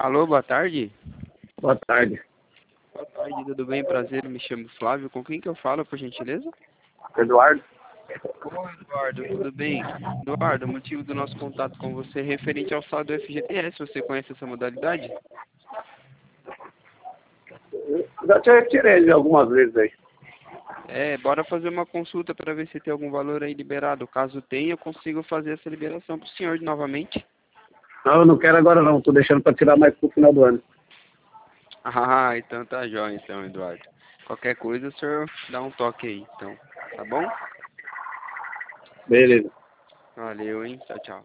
Alô, boa tarde. Boa tarde. Boa tarde, tudo bem? Prazer, me chamo Flávio. Com quem que eu falo, por gentileza? Eduardo? Oi, Eduardo, tudo bem? Eduardo, o motivo do nosso contato com você é referente ao saldo do FGTS. Você conhece essa modalidade? Já te tirei algumas vezes aí. Bora fazer uma consulta para ver se tem algum valor aí liberado. Caso tenha, eu consigo fazer essa liberação para o senhor novamente. Não, eu não quero agora não. Tô deixando para tirar mais pro final do ano. Ah, então tá jóia, então, Eduardo. Qualquer coisa, o senhor dá um toque aí, então. Tá bom? Beleza. Valeu, hein? Tchau, tchau.